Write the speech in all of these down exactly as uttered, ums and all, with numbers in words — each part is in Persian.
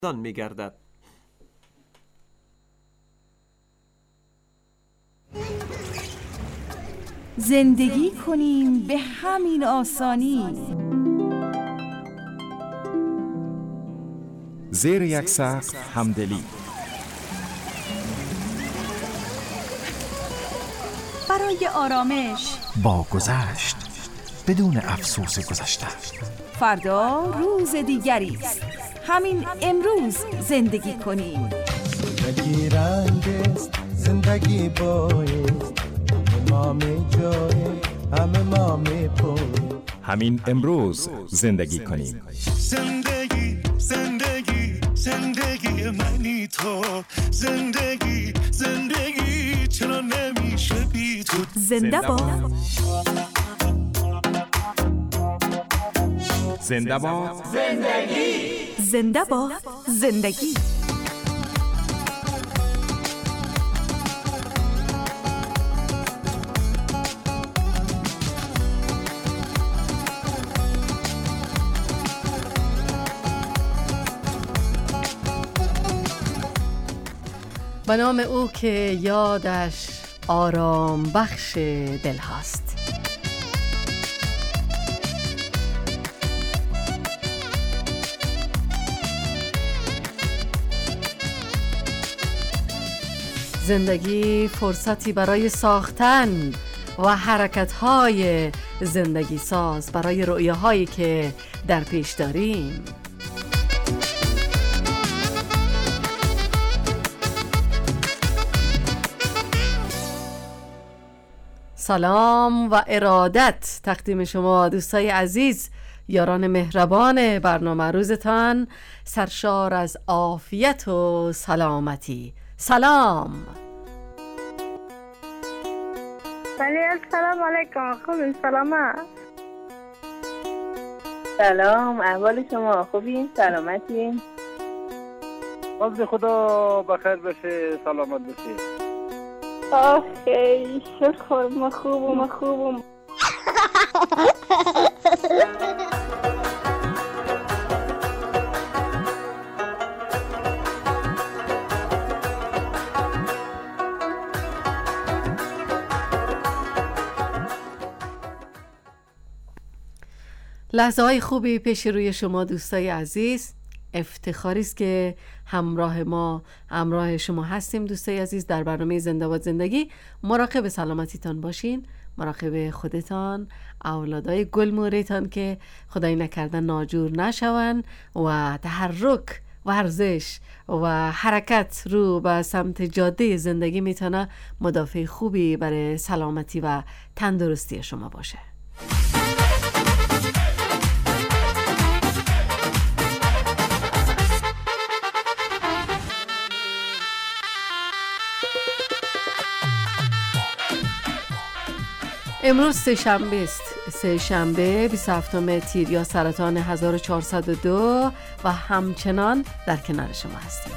دان می گردد. زندگی کنیم به همین آسانی، زیر یک سقف همدلی. برای آرامش با گذشت بدون افسوس گذشته. فردا روز دیگری است، همین امروز زندگی کنیم. زندگی رنگ است، زندگی بایست، ما می جای همه ما می پوی. همین امروز زندگی کنیم. زندگی زندگی زندگی منی تو، زندگی زندگی چرا نمیشه بی تو. زنده باد زنده باد زندگی، زنده باد زندگی. به نام او که یادش آرام بخش دل هاست. زندگی فرصتی برای ساختن و حرکت‌های زندگی ساز برای رؤیاهایی که در پیش داریم. سلام و ارادت تقدیم شما دوستای عزیز، یاران مهربان برنامه. روزتان سرشار از عافیت و سلامتی. سلام. بله، السلام علیکم. خوبین؟ سلامت. سلام، احوال شما خوبین؟ سلامتین؟ باز خدا بخیر بشه، سلامت بشه. آخه شکر، ما خوبم ما خوبم. لحظه های خوبی پیش روی شما دوستای عزیز. افتخاری است که همراه ما همراه شما هستیم دوستای عزیز در برنامه زنده باد زندگی. مراقب سلامتیتان باشین، مراقب خودتان، اولادای گل موریتان که خدای نکرده ناجور نشون و تحرک، ورزش و حرکت رو به سمت جاده زندگی میتونه مدافع خوبی برای سلامتی و تندرستی شما باشه. امروز سه شنبه است، سه شنبه بیست و هفتم تیر یا سرطان هزار و چهارصد و دو و همچنان در کنار شما هستیم.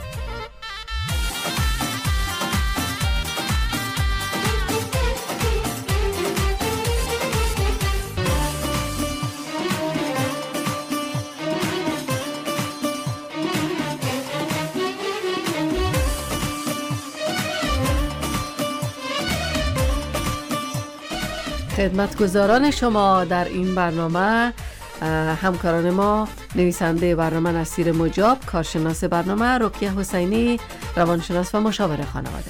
خدمتگزاران شما در این برنامه همکاران ما، نویسنده برنامه نصیر مجاب، کارشناس برنامه رقیه حسینی، روانشناس و مشاور خانواده.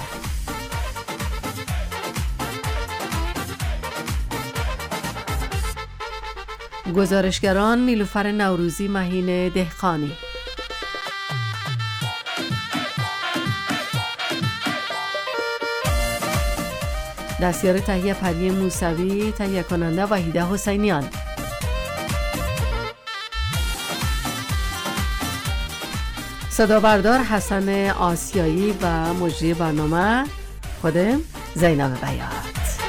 گزارشگران نیلوفر نوروزی، مهین دهقانی. دستیار تهیه پری موسوی، تهیه کننده وحیده حسینیان. صدا بردار حسن آسیایی و مجری برنامه خودم زینب بیات.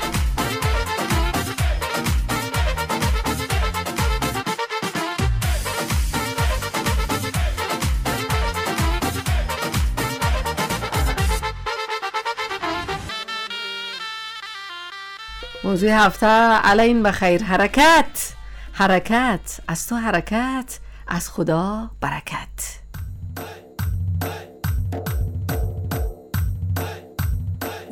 موضوع هفته علین بخیر. حرکت، حرکت از تو، حرکت از خدا برکت.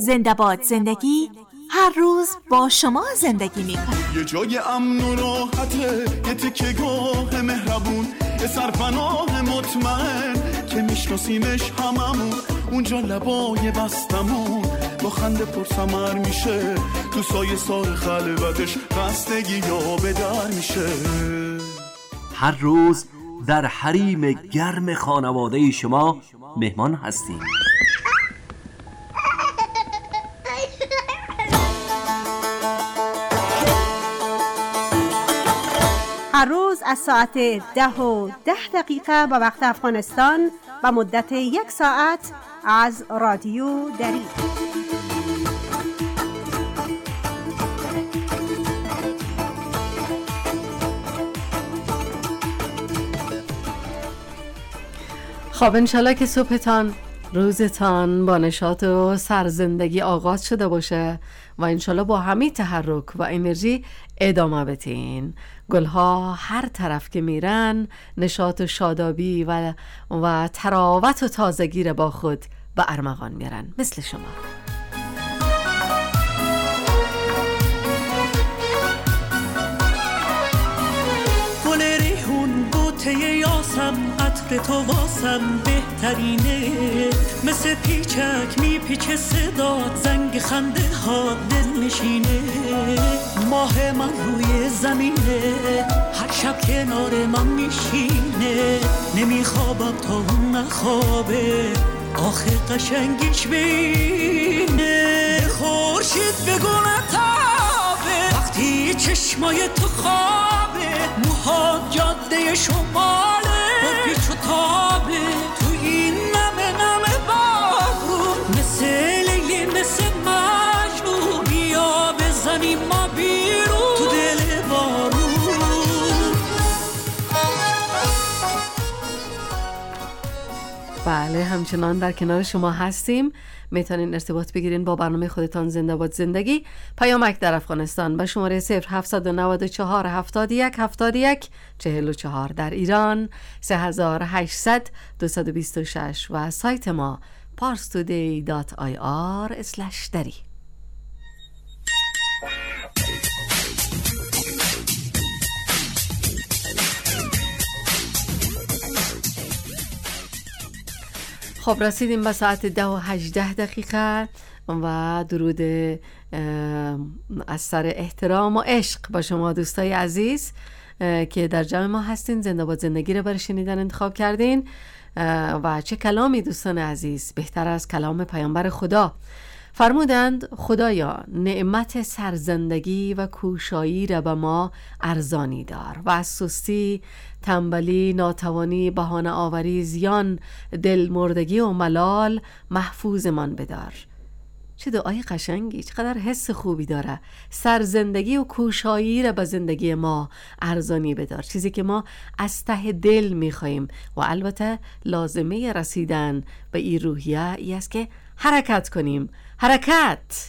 زنده باد زندگی هر روز با شما زندگی میکنه. یه جای امن و راحته، یه تکه گاه مهربون، یه سرپناه مطمئن که میشناسیمش هممون. اونجا لبای بستمون با خنده پرسمر میشه، تو سایه سار خلوتش خستگی یا به در میشه. هر روز در حریم گرم خانواده شما مهمان هستیم. هر روز از ساعت ده و ده دقیقه به وقت افغانستان و مدت یک ساعت از رادیو دری. خب انشالله که صبحتان، روزتان با نشاط و سرزندگی آغاز شده باشه و انشالله با همه تحرک و انرژی ادامه بتین. گلها هر طرف که میرن نشاط و شادابی و, و تراوت و تازگی را با خود به ارمغان میرن، مثل شما. گل ریحون بوته یاسم، عطر تو واسم بهترینه، مثل پیچک میپیچه صدات، زنگ خنده ها دل نشینه. ماه من روی زمینه، هر شب کنار من میشینه، نمیخوابم تا اون نخوابه، آخه قشنگیش بینه. خورشید بگو نتابه وقتی چشمای تو خوابه، موها جاده شماله با پیچ و تابه، تو این نمه نمه بارون، مثل لیلی مثل مجنون، بیا بزنیم ما بیرون تو دل بارون. بله، همچنان در کنار شما هستیم. میتونین ارتباط بگیرین با برنامه خودتان زنده باد زندگی. پیامک در افغانستان به شماره صفر هفت نه چهار هفتاد و یک هفتاد و یک چهل و چهار، در ایران سه هزار و هشتصد دویست و بیست و شش و سایت ما پارس تودی دات آی آر اسلش دری. خب رسیدیم به ساعت ده و هجده دقیقه و درود از سر احترام و عشق با شما دوستای عزیز که در جمع ما هستین. زنده باد زندگی رو برای شنیدن انتخاب کردین و چه کلامی دوستان عزیز بهتر از کلام پیامبر خدا. فرمودند خدایا نعمت سرزندگی و کوشایی را به ما ارزانی دار و از سستی، تنبلی، ناتوانی، بهانه آوری، زیان، دلمردگی و ملال محفوظمان بدار. چه دعای قشنگی، چقدر حس خوبی داره. سرزندگی و کوشایی را به زندگی ما ارزانی بدار، چیزی که ما از ته دل میخواییم و البته لازمه رسیدن به این روحیه ای است که حرکت کنیم. حرکت!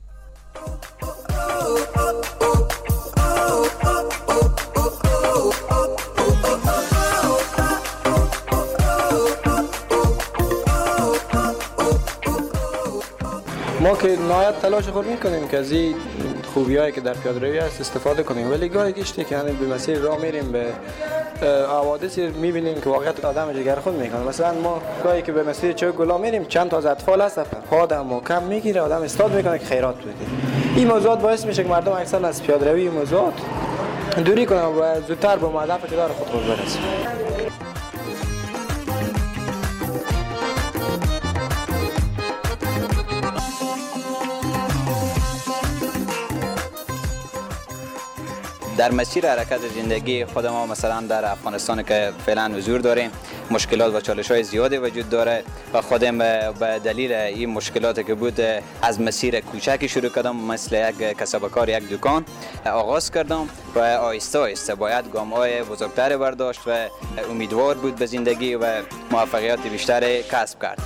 ما که نهایت تلاش خود میکنیم که از این خوبیایی که در پیاده‌روی هست استفاده کنیم، ولی گاهی گشتی که یعنی به مسیر راه میریم به حوادثی میبینیم که واقعیت آدم جگر خود میکنه. مثلا ما گاهی که به مسیر چوک گلا میریم، چند تا از اطفال هست پا دم محکم میگیره، آدم استاد میکنه که خیرات بده. این موضوعات باعث میشه که مردم اکثر از پیاده‌روی موضوعات دوری کنن و زودتر به هدف که داره خود خود برسن. در مسیر حرکت زندگی خود ما مثلا در افغانستان که فعلا حضور داریم، مشکلات و چالش‌های زیادی وجود داره و خودم به دلیل این مشکلات که بود از مسیر کوچکی شروع کردم، مثل یک کسب و کار، یک دکان آغاز کردم و آهسته آهسته باید گام‌های بزرگتر برداشت و امیدوار بود به زندگی و موفقیت بیشتر کسب کرد.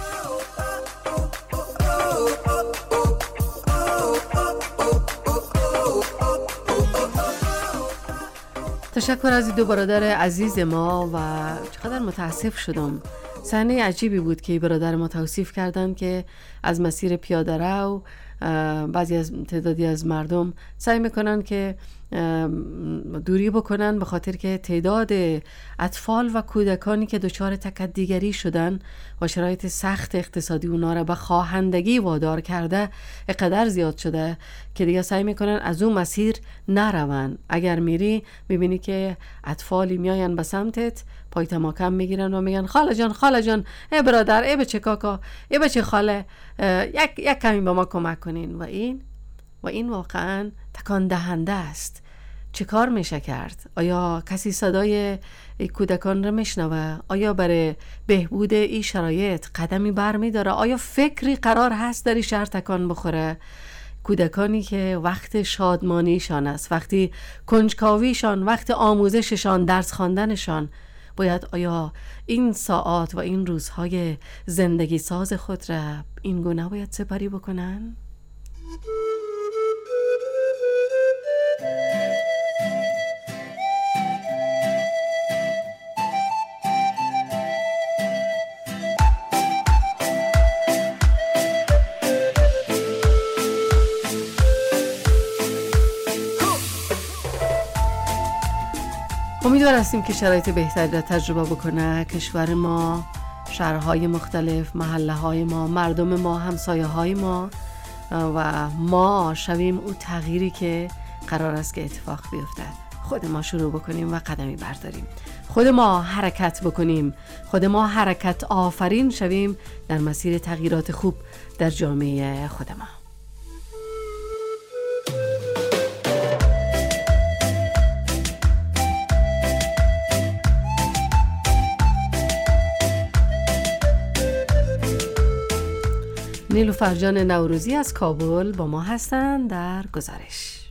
تشکر از دو برادر عزیز ما و چقدر متاسف شدم صحنه عجیبی بود که برادر ما توصیف کردن که از مسیر پیاده رو بعضی از تعدادی از مردم سعی میکنن که دوری بکنن به خاطر که تعداد اطفال و کودکانی که دچار تکدیگری شدن و شرایط سخت اقتصادی اونا را به خواهندگی وادار کرده اقدر زیاد شده که دیگه سعی میکنن از اون مسیر نرون. اگر میری میبینی که اطفالی میاین به سمتت پای تماکم میگیرن و میگن خاله جان خاله جان، ای برادر، ای بچه کاکا، ای بچه خاله، یک یک کمی به ما کمک کنین. و این و این واقعا تکان دهنده است. چه کار میشه کرد؟ آیا کسی صدای کودکان را میشنوه؟ آیا برای بهبود این شرایط قدمی بر میداره؟ آیا فکری قرار هست در این شهر تکان بخوره؟ کودکانی که وقت شادمانیشان است، وقتی کنجکاویشان، وقت آموزششان، درس خواندنشان، باید آیا این ساعات و این روزهای زندگی ساز خود را این گونه باید سپری بکنن؟ امیدوار هستیم که شرایط بهتری را تجربه بکنه کشور ما، شهرهای مختلف، محله های ما، مردم ما، همسایه های ما و ما شویم اون تغییری که قرار است که اتفاق بیفته. خود ما شروع بکنیم و قدمی برداریم، خود ما حرکت بکنیم، خود ما حرکت آفرین شویم در مسیر تغییرات خوب در جامعه خود ما. نیلوفر جان نوروزی از کابل با ما هستند در گزارش.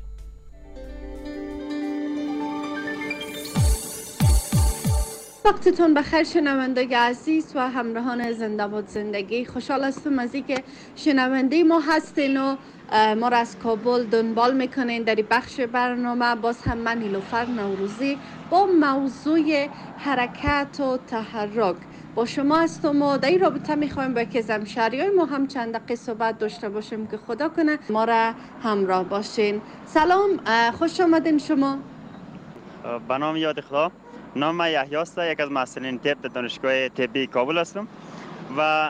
وقتتون بخیر شنونده عزیز و همراهان زنده باد زندگی. خوشحال هستم از اینکه شنونده ما هستین و ما را از کابل دنبال میکنین در بخش برنامه. باز هم من نیلوفر نوروزی با موضوع حرکت و تحرک با شما هستم و در این رابطه میخوایم با که همشهریای ما هم چند دقیقه صحبت داشته باشیم که خدا کنه ما را همراه باشین. سلام، خوش آمدین. شما؟ به نام یاد خدا، نام من یحیی است، یک از محصلین طب در دانشگاه طبی کابل هستم و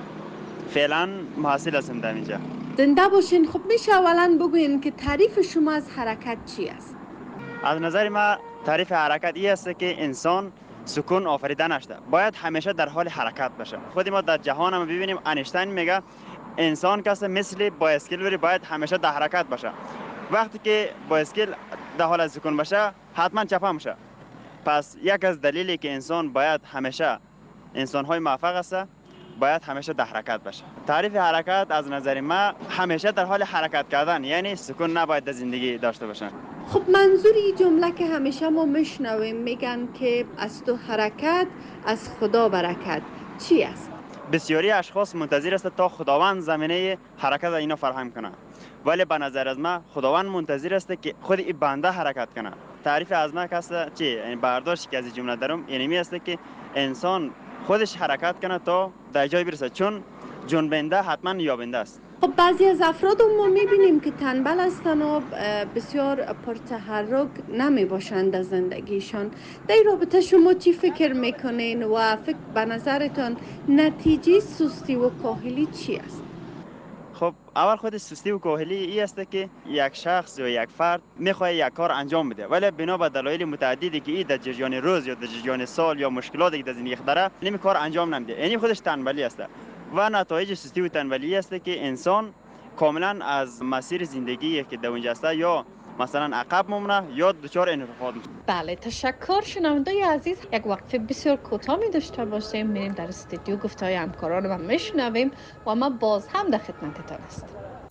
فعلا محصل هستم در اینجا. زنده باشین. خب میشه اولا بگوین که تعریف شما از حرکت چی است؟ از نظر من تعریف حرکت این است که انسان سکون آفریده نشده، باید همیشه در حال حرکت باشه. خودی ما در جهان هم ببینیم، انیشتین میگه انسان کسی مثل بایسکل وری باید همیشه در حرکت باشه. وقتی که بایسکل در حال سکون باشه حتما چپه میشه. پس یک از دلیلی که انسان باید همیشه، انسان های موفق است باید همیشه در حرکت باشه. تعریف حرکت از نظر من همیشه در حال حرکت کردن، یعنی سکون نباید در زندگی داشته باشن. خب منظوری جمله که همیشه ما میشنویم میگن که از تو حرکت از خدا برکت، چی است؟ بسیاری اشخاص منتظر است تا خداوند زمینه حرکت اینا فراهم کنه، ولی به نظر از من خداوند منتظر است که خود این بنده حرکت کنه. تعریف از من کسا چی؟ یعنی برداشت که از جمله دارم اینمی است که انسان خودش حرکت کنه تا در جای برسه، چون جنبنده حتما یابنده است. خب بعضی از افراد ما میبینیم که تنبل هستن و بسیار پرتحرک نمی باشند در زندگیشان. در این رابطه شما چی فکر میکنین و فکر به نظرتان نتیجه سستی و کاهلی چی است؟ خب اول خود سستی و کاهلی این است که یک شخص یا یک فرد میخواد یک کار انجام بده، ولی بنا به دلایل متعددی که این در جریان روز یا در جریان سال یا مشکلاتی که در زندگی داره این کار انجام نمیده، یعنی خودش تنبلی است. و نتایج سستی و تنبلی است که انسان کاملا از مسیر زندگی که در اونجا است یا مثلا عقب میمونه یا دچار انحراف میشه. بله، تشکر. شنونده عزیز، یک وقفه بسیار کوتاه می داشته باشیم، میریم در استودیو گفتهای همکاران و میشنویم و ما باز هم در خدمتتان هستیم.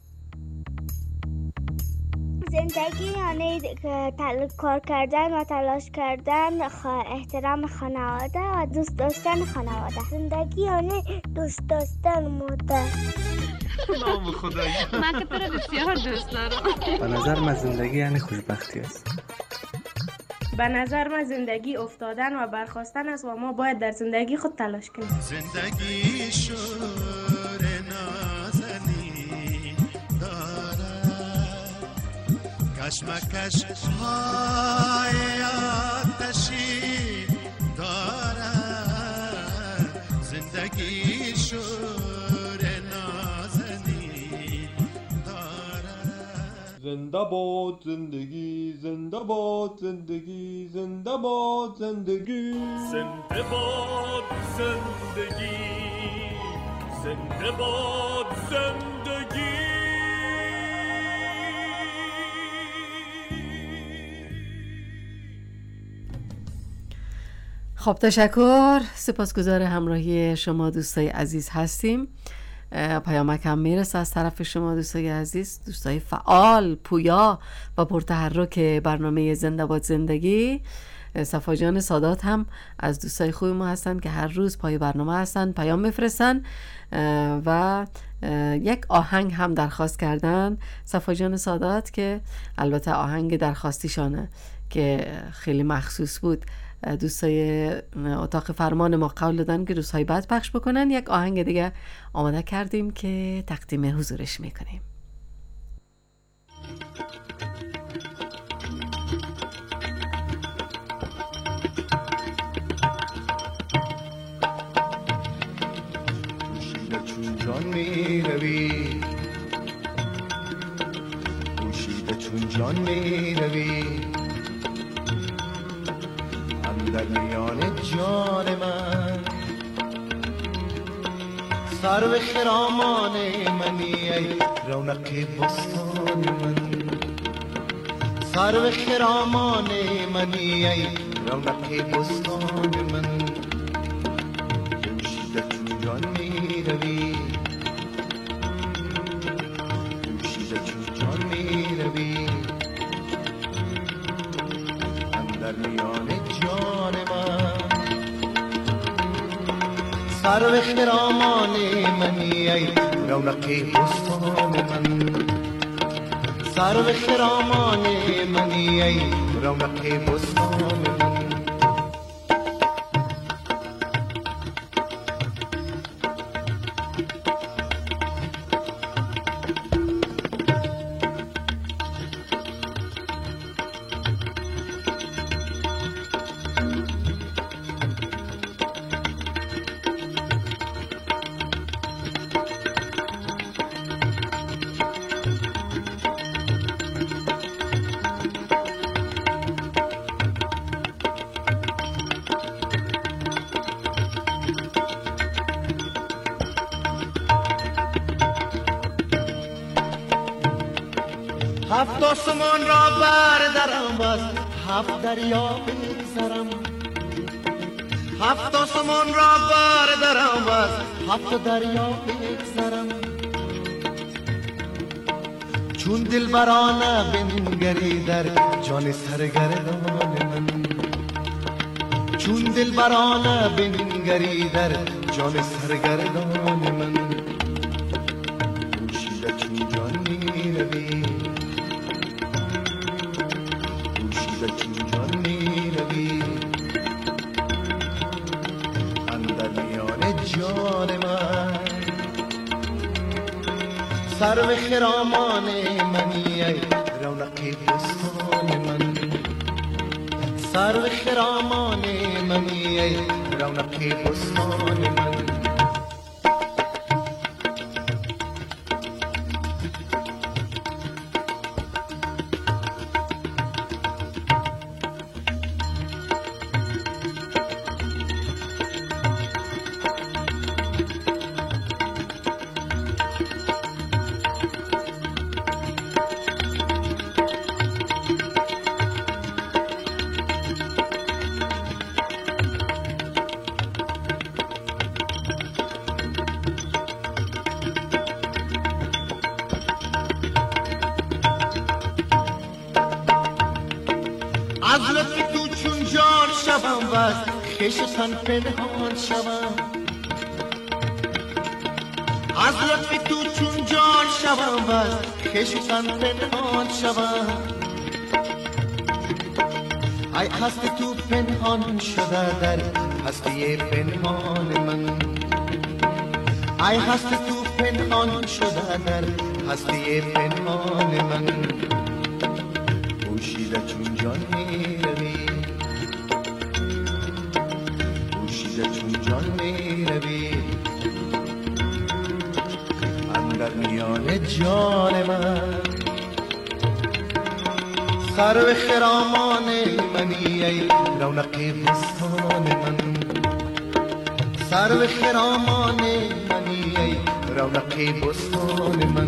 زندگی یعنی کار کردن و تلاش کردن، احترام خانواده و دوست داشتن خانواده. زندگی یعنی دوست داشتن مادر. نام خدایی، من که تو رو بسیار دوست دارم. به نظر من زندگی یعنی خوشبختی است. به نظر من زندگی افتادن و برخاستن است و ما باید در زندگی خود تلاش کنیم. زندگی شور نازنی دارد، کشمکش های آتشی دارد. زندگی شور نازنی دارد. زنده باد زندگی، زنده باد زندگی، زنده باد زندگی، زنده باد زندگی، زنده باد زندگی. خب تشکر، سپاسگزار همراهی شما دوستای عزیز هستیم. پیامک هم میرسه از طرف شما دوستای عزیز، دوستای فعال، پویا و پرتحرک برنامه زنده باد زندگی. صفا جان سادات هم از دوستای خوب ما هستن که هر روز پای برنامه هستن، پیام میفرستن و یک آهنگ هم درخواست کردن. صفا جان سادات که البته آهنگ درخواستیشانه که خیلی مخصوص بود، دوستای اتاق فرمان ما قول دادن که روزهای بعد پخش بکنن. یک آهنگ دیگه آماده کردیم که تقدیم حضورش میکنیم. پوشیده چون جان می روی، پوشیده چون جان می روی، در میان جان من سرو خرامان منی ای رونق بستان من، سرو خرامان منی ای رونق بستان من. پوشیده چون جان می روی، پوشیده چون جان می روی، در میان جان من سرو خرامان منی ای رونق بستان من، سرو خرامان منی ای رونق بستان من. هفت آسمان را بردرم از هفت دریا بگذرم، هفت آسمان را بردرم از هفت دریا بگذرم. چون دلبرانه بنگری در جان سرگردان من، چون دلبرانه بنگری در جان سرگردان من. پوشیده چون جان می روی، پوشیده چون جان می روی، اندر میان جان من سرو خرامان منی ای رونق بستان من، سرو خرامان منی ای رونق بستان من. از لطف تو چون جان شوم و از خش تن پنهان شوم، از لطف تو چون جان شوم و از خش تن پنهان شوم. ای هست تو پنهان شده در هستی پنهان من، ای هست تو پنهان شده در هستی پنهان من، پوشیده چون جان می روی، پوشیده چون جان می روی، اندر میان جان من، سرو خرامان منی ای رونق بستان من، سرو خرامان منی ای رونق بستان من.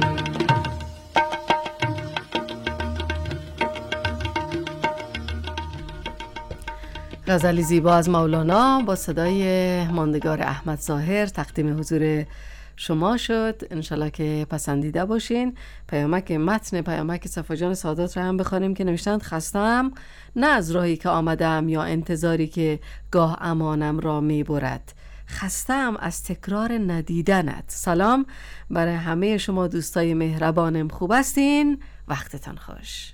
غزلی زیبا از مولانا با صدای ماندگار احمد ظاهر تقدیم حضور شما شد. انشالله که پسندیده باشین. پیامک متن پیامک صفا جان سادات رو هم بخوانیم که نوشتند خستم نه از راهی که آمدم یا انتظاری که گاه امانم را میبرد، خستم از تکرار ندیدنت. سلام برای همه شما دوستای مهربانم، خوب هستین؟ وقتتان خوش.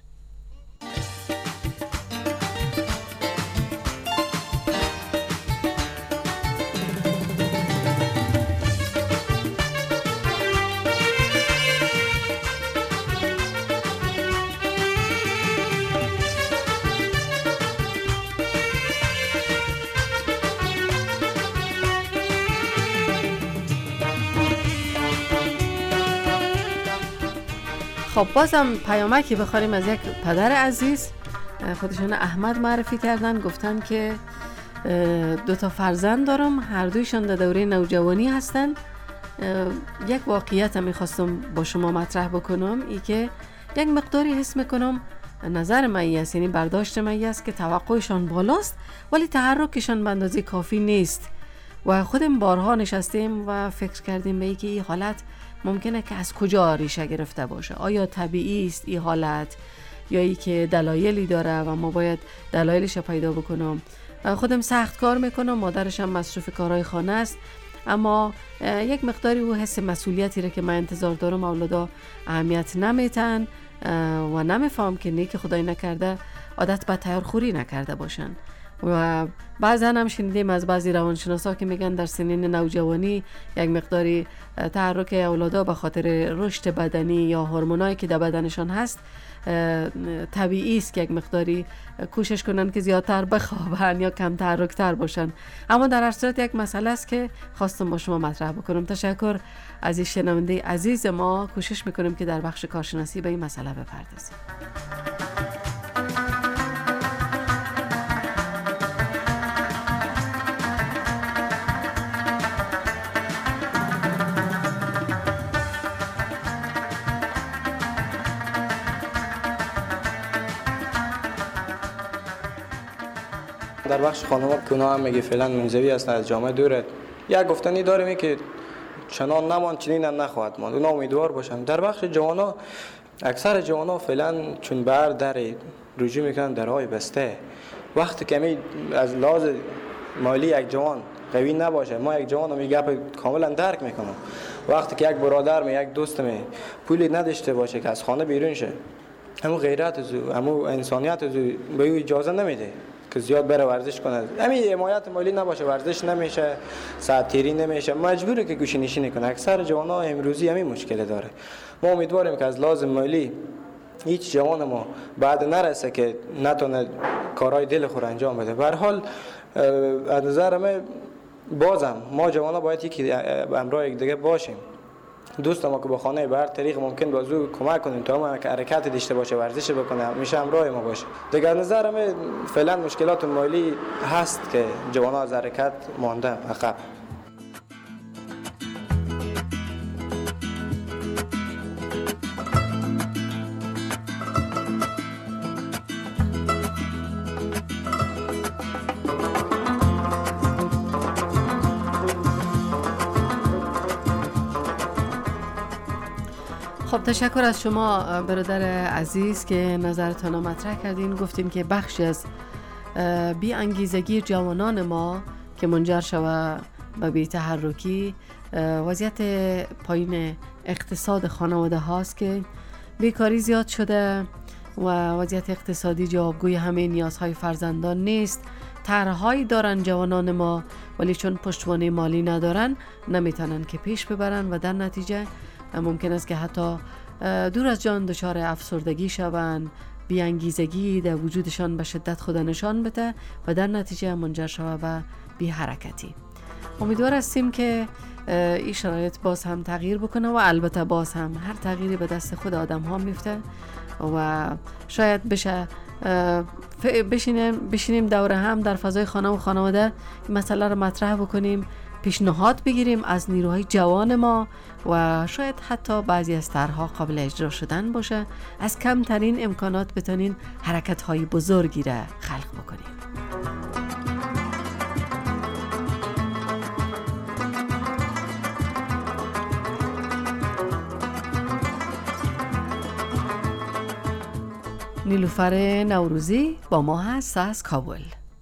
خب بازم پیامکی بخوریم از یک پدر عزیز. خودشون احمد معرفی کردن، گفتن که دو تا فرزند دارم، هر دویشون در دوره نوجوانی هستن. یک واقعیت هم میخواستم با شما مطرح بکنم، ای که یک مقداری حس میکنم نظر من است، یعنی برداشت من است که توقعشان بالاست ولی تحرکشان به اندازه کافی نیست. و خودم بارها نشستیم و فکر کردیم به اینکه این حالت ممکنه که از کجا ریشه گرفته باشه. آیا طبیعی است این حالت یا ای که دلایلی داره و ما باید دلایلش پیدا بکنم. خودم سخت کار میکنم، مادرشم مصروف کارهای خانه است، اما یک مقداری او حس مسئولیتی را که من انتظار دارم اولادا اهمیت نمیتن و نمیفهم که نیک خدای نکرده عادت به تیارخوری نکرده باشن. و بعضا هم شنیدیم از بعضی روانشناسا که میگن در سنین نوجوانی یک مقداری تحرک اولادا به خاطر رشد بدنی یا هورمونایی که در بدنشان هست طبیعی است که یک مقداری کوشش کنن که زیادتر بخوابن یا کم تحرکتر باشن. اما در هر صورت یک مسئله است که خواستم با شما مطرح بکنم. تشکر از این شنونده عزیز ما. کوشش میکنیم که در بخش کارشناسی به این مسئله بپردازیم. در بخش خانم‌ها که اونا هم میگه فعلا منزوی هستن، از جامعه دوره، یک گفتنی داریم که چنان نمان چنین هم نخواهد ماند، اونا امیدوار باشن. در بخش جوانا اکثر جوانا فعلا چون بر در رجوع میکنن درهای بسته، وقتی که از لحاظ مالی یک جوان قوی نباشه، ما یک جوان می گپ کاملا درک میکنم، وقتی که یک برادر می یک دوست می پولی نداشته باشه که از خانه بیرون شه، همون غیرت از همون انسانیت از به او اجازه نمیده که زیاد بره ورزش کنه. همین حمایت مالی نباشه ورزش نمیشه، ساعتیری نمیشه، مجبوره که گوشه نشینی کنه. اکثر جوانا امروزی همین مشکل داره. ما امیدواریم که از لازم مالی هیچ جوان ما بعد نرسه که نتونه کارهای دل خود انجام بده. به هر حال از نظر من بازم ما جوانا باید یکی همراه یک دیگه باشیم. دوست ما که با خانه به هر طریق ممکن بازو کمک کنیم تا ما که حرکت داشته باشه، ورزش بکنه، همیشه همراه ما باشه. دیگر نظر من فعلا مشکلات مالی هست که جوانا از حرکت مانده عقب. خب تشکر از شما برادر عزیز که نظرتان مطرح کردین. گفتین که بخشی از بی انگیزگی جوانان ما که منجر شود به بی تحرکی وضعیت پایین اقتصاد خانواده هاست که بیکاری زیاد شده و وضعیت اقتصادی جوابگوی همه نیازهای فرزندان نیست. طرحهایی دارن جوانان ما، ولی چون پشتوانه مالی ندارن نمیتونن که پیش ببرن و در نتیجه ممکن است که حتی دور از جان دچار افسردگی شوند، بی‌انگیزگی در وجودشان به شدت خود نشان بده و در نتیجه منجر شود به بی حرکتی. امیدوار هستیم که این شرایط باز هم تغییر بکنه و البته باز هم هر تغییری به دست خود آدم ها میفته و شاید بشه بشینیم بشینیم دور هم در فضای خانه و خانواده این مسئله رو مطرح بکنیم، پیشنهاد بگیریم از نیروهای جوان ما و شاید حتی بعضی از طرح‌ها قابل اجرا شدن باشه. از کمترین امکانات بتونین حرکت‌های بزرگی را خلق بکنیم. نیلوفر نوروزی با ما هست از کابل.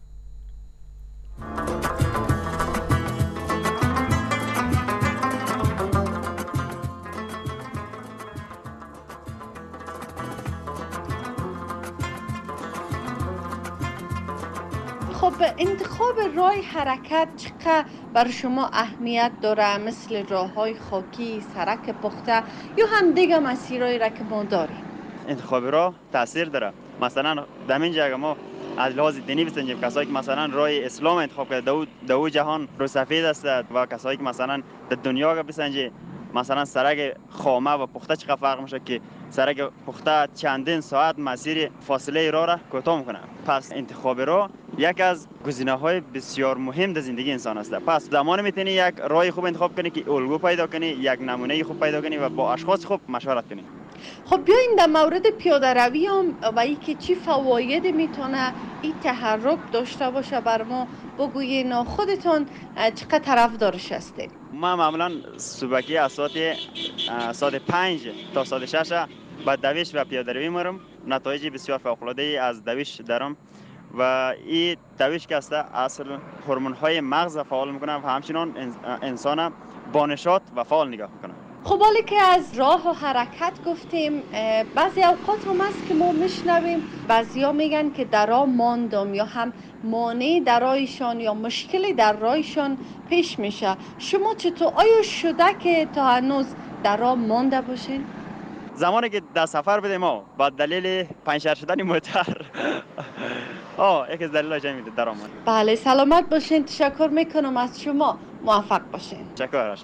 خب انتخاب راه حرکت چقدر برای شما اهمیت داره؟ مثل راه‌های خاکی، سرک پخته یا هم دیگه مسیرهایی را که ما داریم؟ انتخاب راه تاثیر داره. مثلا در این جگه ما از لحاظ دینی بسنجیم، کسایی که مثلا راه اسلام انتخاب کرده دو دو جهان رو سفید است و کسایی که مثلا در دنیا رو بسنجه مثلا سرک خامه و پخته چقدر فرق میشه که سرک پخته چندین ساعت مسیر فاصله راه را کوتاه میکنه. پس انتخاب راه یک از گزینه‌های بسیار مهم در زندگی انسان است. پس زمان میتونی یک راه خوب انتخاب کنی که الگو پیدا کنی، یک نمونه خوب پیدا کنی و با اشخاص خوب مشورت کنی. خب بیاین در مورد پیاده روی هم و اینکه چی فواید میتونه این تحرک داشته باشه بر ما بگویین. خودتون چقدر طرفدارش هستین؟ ما معمولا صبحی از ساعت ساعت پنج تا ساعت شش با دویش و پیاده روی میرم. نتایج بسیار فوق العاده از دویش دارم و این دویش که است اصل هورمون های مغز فعال میکنه و همچنین انسان با نشاط و فعال نگاه میکنه. خب حالی که از راه و حرکت گفتیم، بعضی اوقات هم هست که ما میشنویم بعضی ها میگن که در راه ماندم یا هم مانع در راهشان یا مشکلی در راهشان پیش میشه. شما چطور؟ آیا شده که تا هنوز در راه مانده باشین؟ زمانی که در سفر بودیم ما با دلیل پنچر شدن موتر آه یکی از دلایلش همین در راه ماندیم. بله سلامت باشین. تشکر میکنم از شما. موفق باشین. تشکر هاشمی.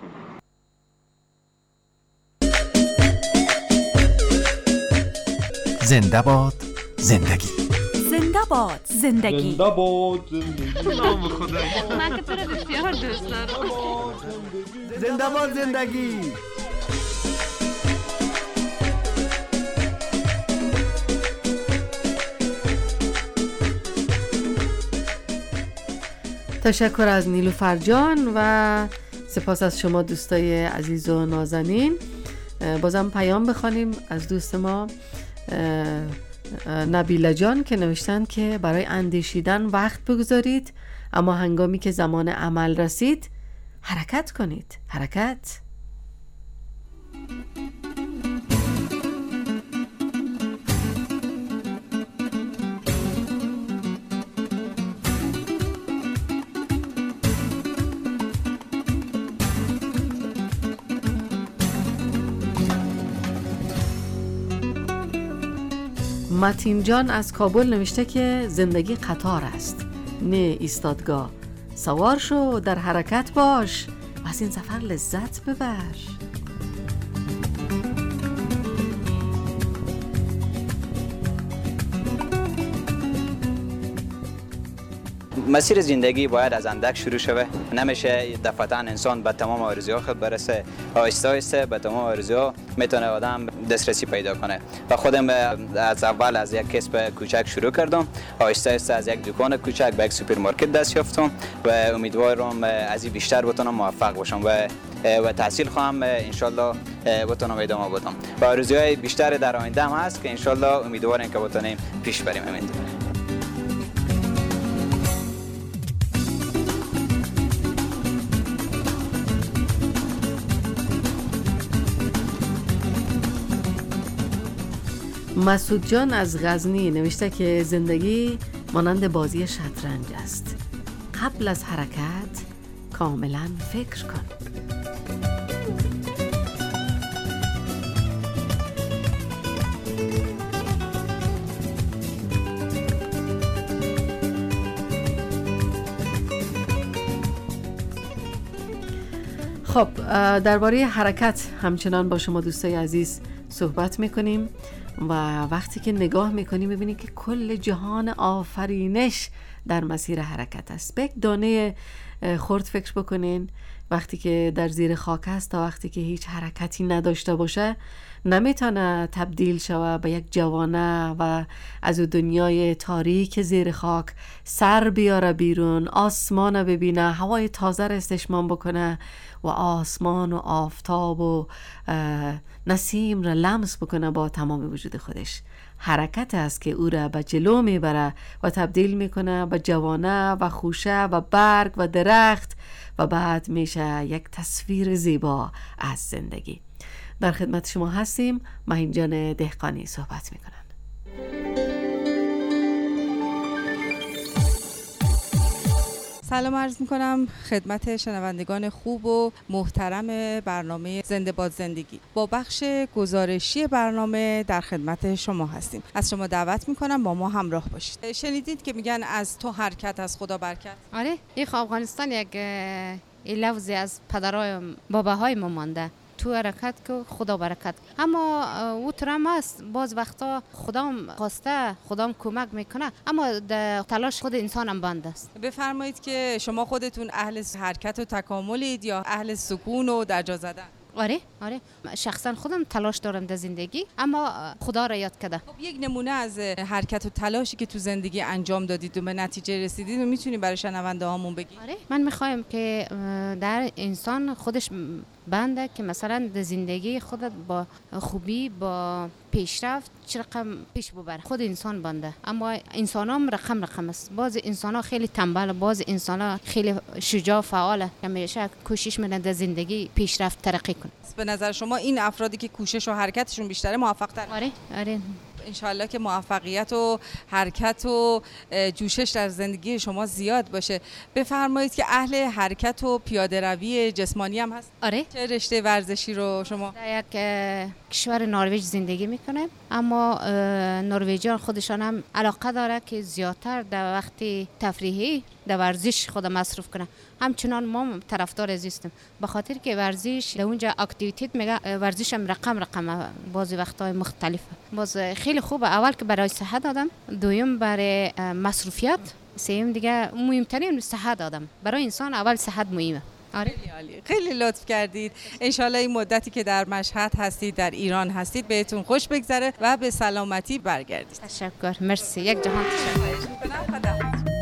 زنده باد زندگی. زنده باد زندگی. زنده باد زندگی. نام خدایی. من که تو رو بسیار دوست دارم. زنده باد زندگی. تشکر از نیلوفر جان و سپاس از شما دوستای عزیز و نازنین. بازم پیام بخوانیم از دوست ما نبیله جان که نوشتن که برای اندیشیدن وقت بگذارید، اما هنگامی که زمان عمل رسید حرکت کنید. حرکت. متین جان از کابل نوشته که زندگی قطار است نه ایستادگاه. سوار شو، در حرکت باش و از این سفر لذت ببر. مسیر زندگی باید از اندک شروع شوه. نمیشه دفعتاً انسان به تمام آرزوها خود برسه. آهسته آهسته به تمام آرزوها میتونه آدم دسترسی پیدا کنه. و خودم از اول از یک کسب کوچک شروع کردم. آهسته آهسته از یک دکان کوچک به یک سوپرمارکت دست یافتم و امیدوارم از این بیشتر بتونم موفق باشم و و تحصیل خواهم ان شاء الله بتونم ادامه بدم. و آرزوهای بیشتر در آینده هم هست که ان شاء الله امیدوارم که بتونیم پیش بریم. همین. مسعود جان از غزنی نوشته که زندگی مانند بازی شطرنج است. قبل از حرکت کاملا فکر کن. خب درباره حرکت همچنان با شما دوستای عزیز صحبت میکنیم و وقتی که نگاه میکنیم میبینید که کل جهان آفرینش در مسیر حرکت است. به یک دانه خرد فکر بکنین، وقتی که در زیر خاک است تا وقتی که هیچ حرکتی نداشته باشه نمیتونه تبدیل شوه به یک جوانه و از دنیای تاریک زیر خاک سر بیاره بیرون، آسمان ببینه، هوای تازه را استشمام بکنه و آسمان و آفتاب و نسیم را لمس بکنه با تمام وجود خودش. حرکت است که او را به جلو میبره و تبدیل میکنه به جوانه و خوشه و برگ و درخت و بعد میشه یک تصویر زیبا از زندگی. در خدمت شما هستیم. مهین جان دهقانی صحبت میکنن. سلام عرض میکنم خدمت شنوندگان خوب و محترم برنامه زنده باد زندگی. با بخش گزارشی برنامه در خدمت شما هستیم. از شما دعوت میکنم با ما همراه باشید. شنیدید که میگن از تو حرکت از خدا برکت؟ آره، این افغانستان یک این لفظی از پدرای باباهای ما مانده، تو حرکت که خدا برکت. اما او ترم است، باز وقتا خدام خواسته، خدام کمک میکنه، اما در تلاش خود انسان هم بند است. بفرمایید که شما خودتون اهل حرکت و تکاملید یا اهل سکون و در جا زدن؟ آره آره، شخصا خودم تلاش دارم در زندگی، اما خدا را یاد کرده. خب یک نمونه از حرکت و تلاشی که تو زندگی انجام دادید و به نتیجه رسیدید و میتونی برای شنونده هامون بگی؟ آره، من میخوایم که در انسان خودش بنده که مثلا در زندگی خودت با خوبی، با پیشرفت چه رقم پیش ببره. خود انسان بنده، اما انسان هم رقم رقم است. باز انسان ها خیلی تنبل، باز انسان ها خیلی شجاع فعاله که همیشه کوشش میکنن در زندگی پیشرفت ترقی کنن. به نظر شما این افرادی که کوشش و حرکتشون بیشتره موفق تر؟ آره آره، انشالله که موفقیت و حرکت و جوشش در زندگی شما زیاد باشه. بفرمایید که اهل حرکت و پیاده روی جسمانی هم هست؟ آره. چه رشته ورزشی رو شما؟ در یک کشور نروژ زندگی میکنه، اما نروژیان خودشان هم علاقه داره که زیادتر در وقت تفریحی در ورزش خود مصرف کنه. همچنان ما طرفدار ازیستیم، به خاطر که ورزش در اونجا اکتیویتی میگه، ورزش هم رقم رقم بعضی وقت‌های مختلفه. باز خیلی خوبه، اول که برای صحت آدم، دوم برای مصروفیت، سوم دیگه مهمترین صحت آدم. برای انسان اول صحت مهمه. آره. خیلی عالی، خیلی لطف کردید. انشالله این مدتی که در مشهد هستید، در ایران هستید، بهتون خوش بگذره و به سلامتی برگردید. تشکر، مرسی، یک جهان تشکر می‌کنم. خدا.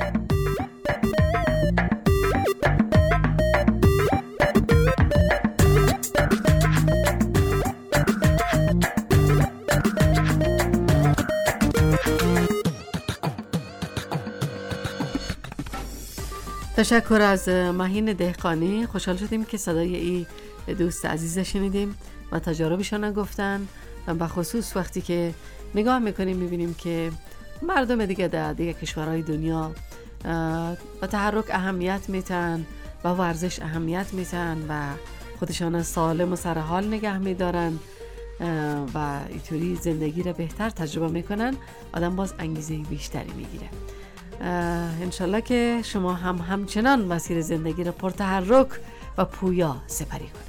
تشکر از مهین دهقانی. خوشحال شدیم که صدای ای دوست عزیز شنیدیم و تجاربشان گفتن، و خصوص وقتی که نگاه میکنیم میبینیم که مردم دیگه در دیگه کشورهای دنیا و تحرک اهمیت میتن و ورزش اهمیت میتن و خودشان سالم و سرحال نگه میدارن و اینطوری زندگی را بهتر تجربه میکنن. آدم باز انگیزه بیشتری میگیره. انشالله که شما هم همچنان مسیر زندگی را پرتحرک و پویا سپری کنید.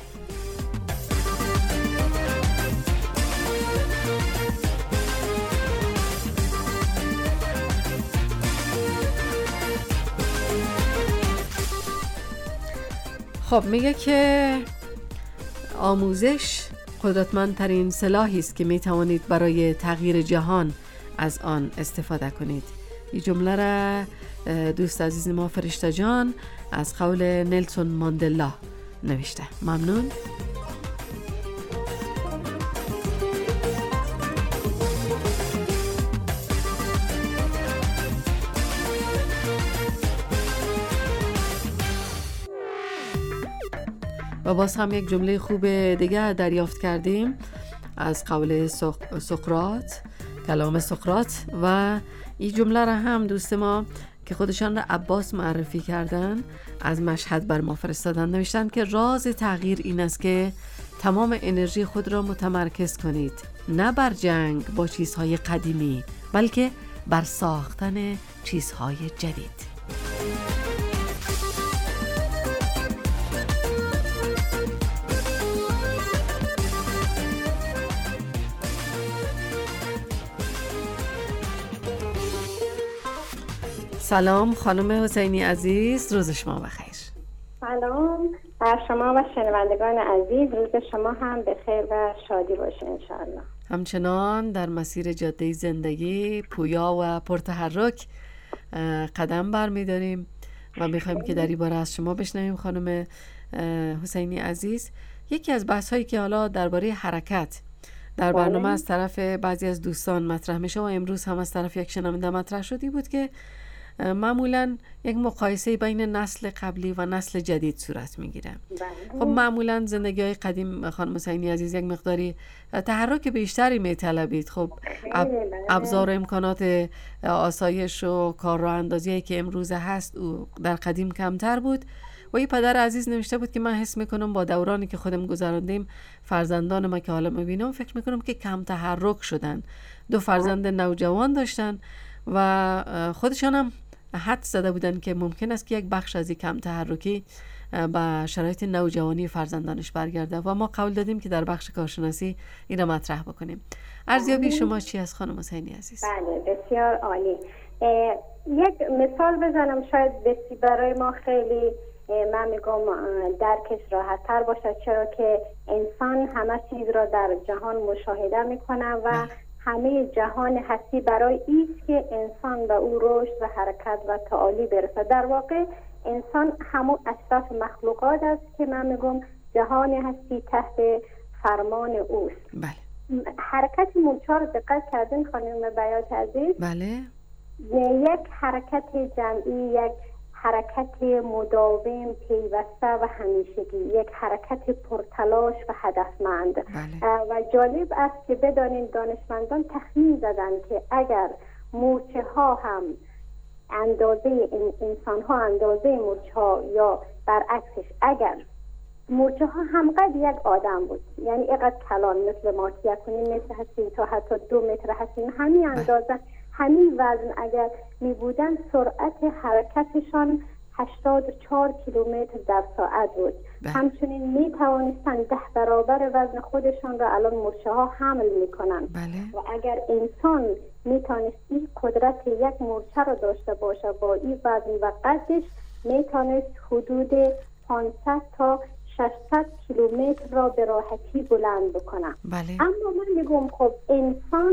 خب میگه که آموزش قدرتمندترین سلاحی است که میتوانید برای تغییر جهان از آن استفاده کنید. این جمله را دوست عزیز ما فرشته جان از قول نلسون ماندلا نوشته. ممنون. و باز هم یک جمله خوب دیگه دریافت کردیم از قول سقراط کلام سقراط. و این جمله را هم دوست ما که خودشان را عباس معرفی کردن از مشهد بر ما فرستادن، نوشتن که راز تغییر این است که تمام انرژی خود را متمرکز کنید، نه بر جنگ با چیزهای قدیمی بلکه بر ساختن چیزهای جدید. سلام خانم حسینی عزیز، روز شما بخیر. سلام بر شما و شنوندگان عزیز، روز شما هم بخیر و شادی باشه انشاءالله. همچنان در مسیر جاده زندگی پویا و پرتحرک قدم برمی‌داریم و می‌خوایم که در این باره از شما بشنویم خانم حسینی عزیز. یکی از بحث‌هایی که حالا درباره حرکت در برنامه از طرف بعضی از دوستان مطرح میشه و امروز هم از طرف یک شنونده مطرح شدی بود که معمولا یک مقایسه بین نسل قبلی و نسل جدید صورت میگیره. خب معمولا زندگی های قدیم خانم حسینی عزیز یک مقداری تحرک بیشتری میطلبید. خب ابزار و امکانات آسایش و کار راه اندازی که امروز هست او در قدیم کمتر بود و این پدر عزیز نوشته بود که من حس میکنم با دورانی که خودم گذراندیم فرزندان ما که حالا میبینم فکر میکنم که کم تحرک شدن. دو فرزند نوجوان داشتن و خودشان هم حد زده بودن که ممکن است که یک بخش از این کم تحرکی به شرایط نوجوانی فرزندانش برگرده و ما قول دادیم که در بخش کارشناسی این را مطرح بکنیم. ارزیابی شما چی از خانم حسینی عزیز؟ بله بسیار عالی. یک مثال بزنم شاید برای ما خیلی من میگم درکش راحت تر باشه، چرا که انسان همه چیز را در جهان مشاهده میکنه و همه جهان هستی برای ایست که انسان به او رشد و حرکت و تعالی برسه. در واقع انسان همون اشرف مخلوقات است که من میگم جهان هستی تحت فرمان اوست. بله. حرکت مورچه‌ها رو دقت کردین خانم بیات عزیز؟ بله. یک حرکت جمعی، یک حرکت مداوم، پیوسته و همیشگی، یک حرکت پرتلاش و هدفمند. بله. و جالب است که بدانید دانشمندان تخمین زدن که اگر مورچه ها هم اندازه انسان ها اندازه مورچه ها یا برعکسش اگر مورچه ها هم قد یک آدم بود، یعنی اینقدر کلان مثل ما که یکنیم متر هستیم تا حتی دو متر هستیم، همین اندازه همین وزن اگر می بودن سرعت حرکتشان هشتاد و چهار کیلومتر در ساعت بود. بله. همچنین می توانستن ده برابر وزن خودشان را الان مورچه ها حمل می کنن. بله. و اگر انسان می توانست این قدرت یک مورچه را داشته باشه با این وزن و قدش، می توانست حدود پانصد تا ششصد کیلومتر را به راحتی بلند بکنه. بله. اما من میگم خب انسان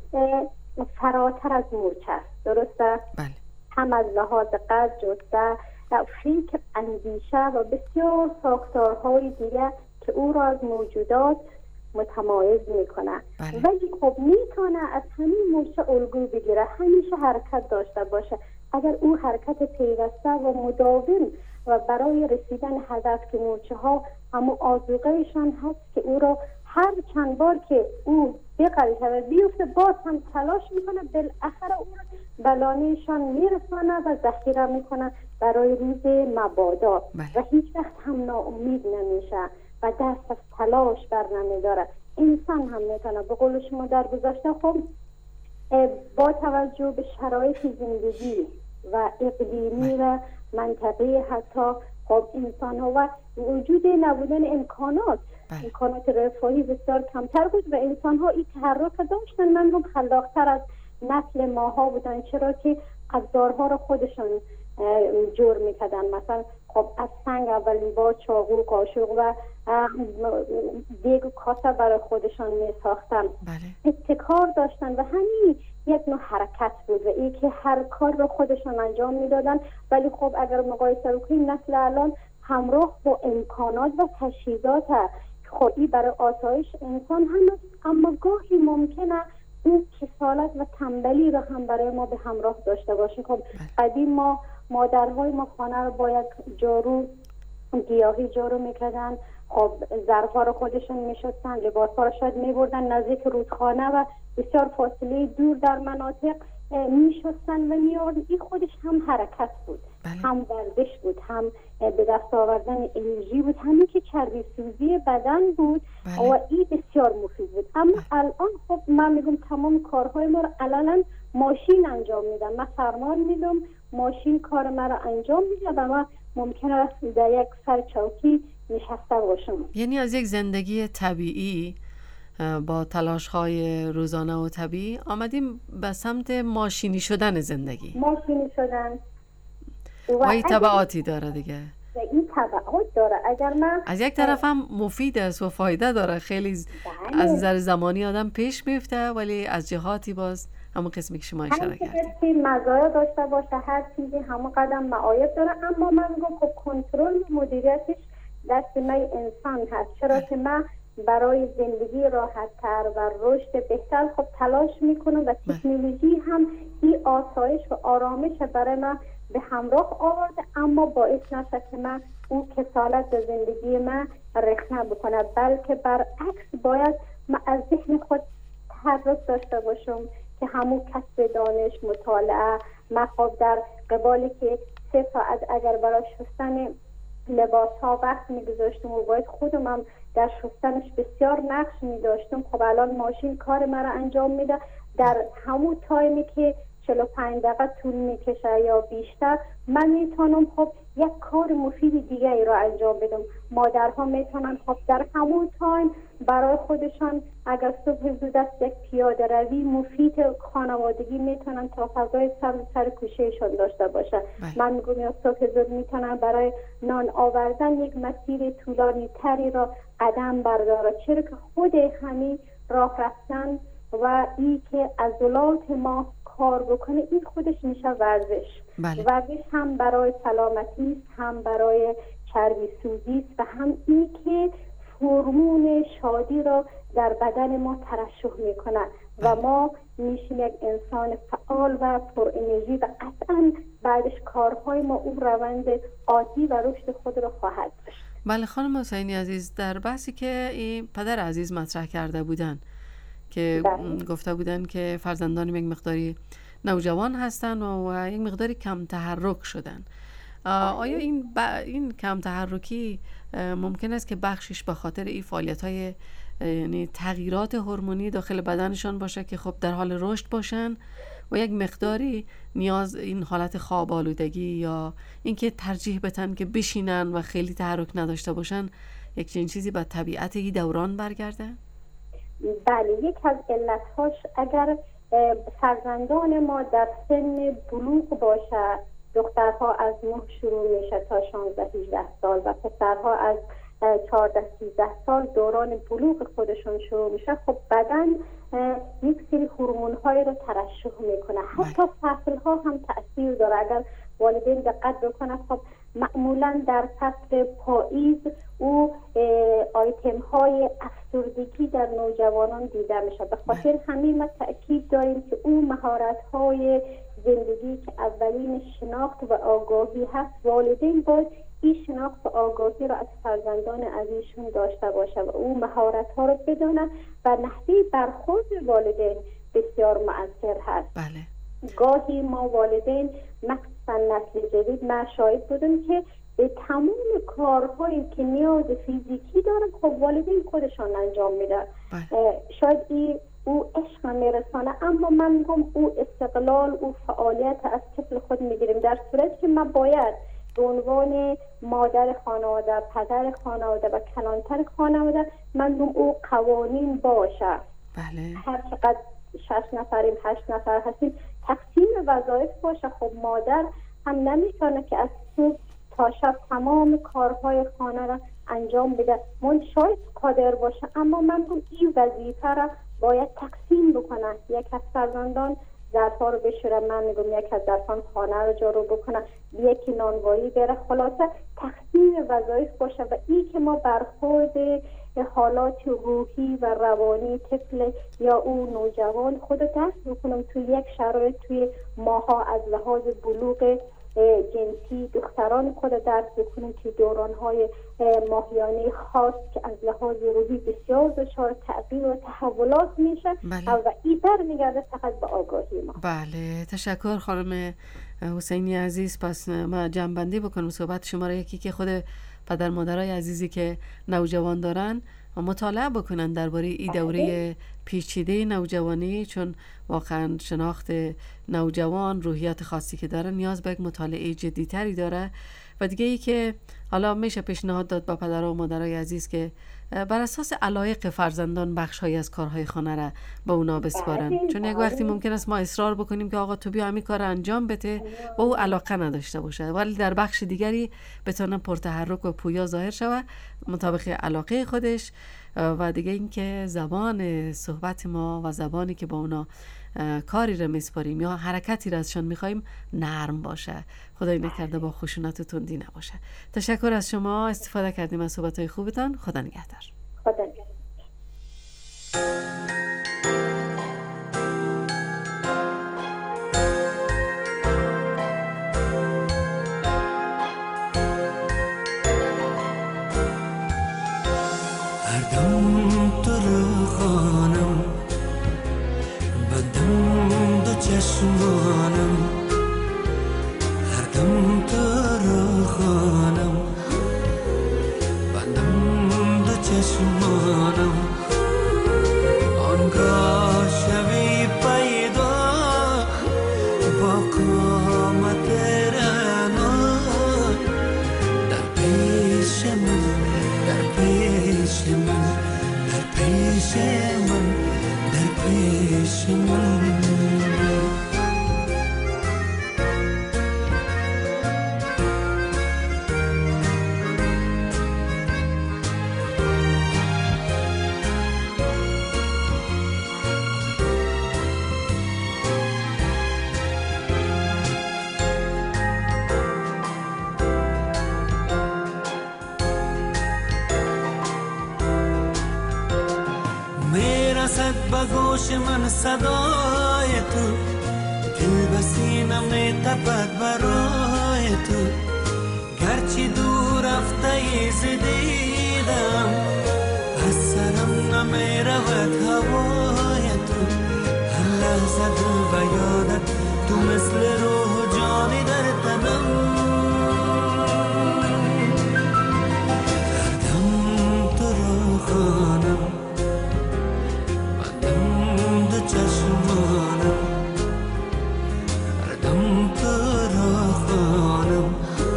فراتر از مورچه است، درسته؟ بله. هم از لحاظ قد، جثه، فکر، اندیشه و بسیار ساختارهای دیگه که او را از موجودات متمایز میکنه. بله. ولی خب میتونه از همین مورچه الگو بگیره، همیشه حرکت داشته باشه. اگر او حرکت پیوسته و مداوم و برای رسیدن هدف که مورچه ها اما آذوقهشان هست که او را هر چند بار که او بقلشه و بیفته باز هم تلاش میکنه، بالاخره او را بلانهشان میرسانه و ذخیره میکنه برای روز مبادا. بله. و هیچ وقت هم ناامید نمیشه و دست از تلاش بر نمیداره. انسان هم میتونه به قول شما در گذشته خب با توجه به شرایط زندگی و اقلیمی و منطقه حتی خب انسان ها و وجود نبودن امکانات بله. امکانات رفاهی بسیار کمتر بود و انسان ها این تحرک داشتن. من هم خلاقتر از نسل ماها بودن، چرا که ابزارها رو خودشان جور میکردن. مثلا خب از سنگ اولین بار چاقو، قاشق و دیگ و کاسه برای خودشان میساختن. بله. ابتکار داشتن و همین یک نوع حرکت بود و این که هر کار رو خودشان انجام میدادن. ولی خب اگر مقایسه کنیم نسل الان همراه با امکانات و تجهیزات خودی برای آسایش انسان هم، اما گاهی ممکنه این کسالت و تنبلی رو هم برای ما به همراه داشته باشه. خب قدیم ما مادرهای ما خانه رو باید جارو گیاهی جارو میکردن، خب ظرفا رو خودشون میشستن، لباسا رو شاید میبردن نزدیک رودخانه و بسیار فاصله دور در مناطق میشستن و میآوردن. این خودش هم حرکت بود، بله. هم ورزش بود، هم به دست آوردن انرژی بود، همین که چربی سوزی بدن بود، بله. و این بسیار مفید بود. اما بله. الان خب من میگم تمام کارهای ما رو علنا ماشین انجام میدم. من فرمان میدم ماشین کار ما رو انجام میده و من ممکنه در یک سر چوکی نشسته باشم. یعنی از یک زندگی طبیعی با تلاش‌های روزانه و طبیعی آمدیم به سمت ماشینی شدن زندگی. ماشینی شدن و این تبعاتی داره دیگه. این تبعات داره. اگر من از یک طرف هم مفید است و فایده داره، خیلی بله. از نظر زمانی آدم پیش میفته، ولی از جهاتی باز همون قسمی که شما اشاره کردید هر مزایا داشته باشه، هر چیزی همون قدم معایب داره. اما من میگم خب کنترل و مدیریتش دست من انسان هست، چرا که من برای زندگی راحت‌تر و رشد بهتر خب تلاش میکنم و تکنولوژی هم این آسایش و آرامش برای من به همراه آورده، اما باعث نشه که من اون کسالت به زندگی من رخنه بکنه، بلکه برعکس باید من از ذهن خود تحرک داشته باشم که همون کسب دانش، مطالعه. من خب در قبالی که سه ساعت اگر برای شستن لباس ها وقت میگذاشتم و باید خودم هم در شستنش بسیار نقش میداشتم، خب الان ماشین کار مرا انجام میده در همون تایمی که چهل و پنج دقیقه طول میکشه یا بیشتر، من میتونم خب یک کار مفید دیگه ای را انجام بدم. مادرها میتونن خب در همون تایم برای خودشان اگر صبح زود است یک پیاده روی مفید خانوادگی میتونن تا فضای سبز سر کوشهشان داشته باشه. بله. من میگم یا صبح زود میتونن برای نان آوردن یک مسیر طولانی تری را قدم برداره، چرا که خود همین راه رفتن و این که عضلات ما کار بکنه این خودش میشه ورزش. بله. ورزش هم برای سلامتی است، هم برای چربی سوزی است و هم این که هورمون شادی را در بدن ما ترشح میکنه و ما میشیم یک انسان فعال و پر انرژی و قطعا بعدش کارهای ما اون روند عادی و رشد خود را خواهد داشت. بله خانم حسینی عزیز، در بحثی که این پدر عزیز مطرح کرده بودن که بله. گفته بودن که فرزندان یک مقداری نوجوان هستن و یک مقداری کم تحرک شدن، آیا این ب... این کم تحرکی ممکن است که بخشش به خاطر این فعالیت‌های یعنی تغییرات هورمونی داخل بدنشان باشه که خب در حال رشد باشن و یک مقداری نیاز این حالت خواب آلودگی یا اینکه ترجیح بدن که بشینن و خیلی تحرک نداشته باشن یک چنین چیزی به طبیعت این دوران برگرده؟ بله، یک از علت‌هاش اگر فرزندان ما در سن بلوغ باشه، دخترها از نه شروع میشه تا شانزده هجده سال و پسرها از چهارده سیزده سال دوران بلوغ خودشون شروع میشه، خب بدن یک سری هورمون‌های رو ترشح میکنه. حتی فصل‌ها هم تأثیر داره. اگر والدین دقت بکنه خب معمولا در فصل پاییز او آیتم های افسردگی در نوجوانان دیده میشه. به خاطر همین ما تأکید داریم که اون مهارت های زندگی که اولین شناخت و آگاهی هست، والدین باید این شناخت و آگاهی را از فرزندان عزیزشون داشته باشه و اون مهارت ها رو بدونن و نحوه برخورد والدین بسیار مؤثر هست. بله. گاهی ما والدین مخصوصا نسل جدید ما شاهد بودیم که به تمام کارهایی که نیاز فیزیکی دارن خب والدین خودشان انجام میدن. شاید این او عشق میرسانه، اما من میگم او استقلال، او فعالیت از طفل خود میگیریم، در صورتی که من باید به عنوان مادر خانواده، پدر خانواده و کلانتر خانواده من میگم او قوانین باشه. بله. هر چقدر شش نفریم هشت نفر هستیم تقسیم وظایف باشه. خب مادر هم نمیتونه که از صبح تا شب تمام کارهای خانه را انجام بده. من شاید قادر باشه، اما من هم این وظیفه را باید تقسیم بکنم. یک از فرزندان ظرفا رو بشوره، من میگم یک از ظرفان خانه رو جارو بکنه، یکی نانوایی بره. خلاصه تقسیم وظایف باشه و این که ما برخورد حالات روحی و روانی طفل یا اون نوجوان خود دست بکنم توی یک شرایط توی ماها از لحاظ بلوغ جنسی دختران خود درس بکنیم که دورانهای ماهیانه خاص که از لحاظ روحی بسیار دچار تغییر و تحولات میشه. بله. و این برمیگرده فقط به آگاهی ما. بله، تشکر خانم حسینی عزیز. پس ما جنبندی بکنم صحبت شما را. یکی که خود پدر مادرای عزیزی که نوجوان دارن مطالعه بکنن درباره این دوره پیچیده نوجوانی، چون واقعا شناخت نوجوان روحیات خاصی که داره نیاز به یک مطالعه جدی‌تری داره. و دیگه ای که حالا میشه پیشنهاد داد با پدر و مادرای عزیز که بر اساس علایق فرزندان بخش‌هایی از کارهای خانه را به اونا بسپارن، چون یک وقتی ممکن است ما اصرار بکنیم که آقا تو بیا همین کار انجام بده و او علاقه نداشته باشه، ولی در بخش دیگری بتونه پرتحرک و پویا ظاهر شود مطابق علاقه خودش. و دیگه این که زبان صحبت ما و زبانی که با اونا کاری را میسپاریم یا حرکتی را ازشان میخوایم نرم باشه، خدای نکرده با خشونت و تندی نباشه. تشکر از شما، استفاده کردیم از صحبت‌های خوبتان. خدا نگهدار. خدا نگهدار. چشمانم هر دم تو رو خوانم، بندم دو چشمانم آنگاه شوی پیدا با قامت رعنا در پیش من، در پیش من، در پیش من، در پیش من. به گوش من صدای تو، دل به سینم میتپد برای تو، گرچه دور رفته زدیدم از سرم نمیرود هوای تو. هر لحظه دل به یادت تو مثل روح و جانی در تنم، هر دم تو رو خوانم چشمانم، هر دم تو را خوانم